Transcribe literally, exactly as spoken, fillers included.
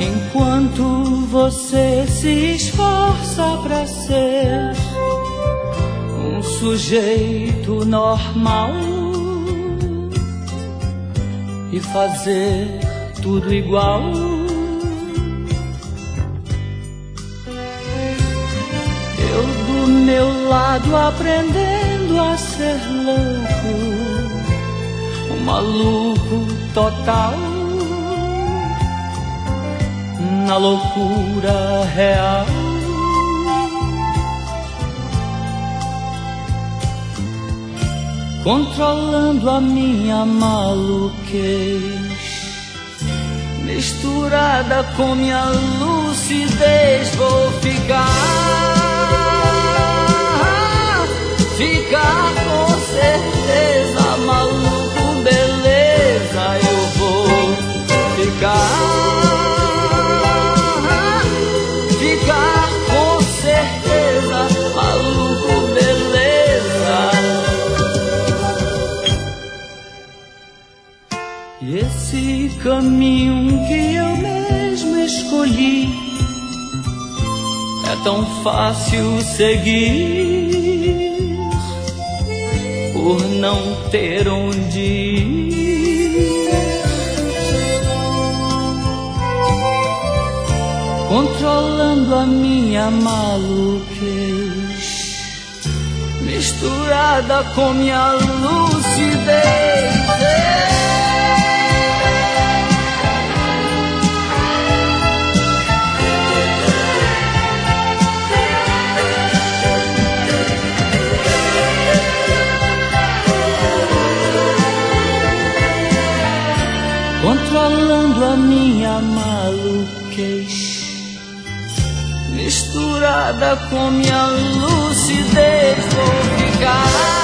Enquanto você se esforça pra ser um sujeito normal e fazer tudo igual, eu do meu lado aprendendo a ser louco, um maluco total, na loucura real. Controlando a minha maluquez, misturada com minha lucidez, vou ficar, ficar com certeza, maluco, beleza, eu vou ficar. Ficar com certeza, maluco, beleza. E esse caminho que eu mesmo escolhi é tão fácil seguir, por não ter onde ir. Controlando a minha maluquez, misturada com minha lucidez. Controlando a minha maluquez, misturada com minha lucidez, vou ficar.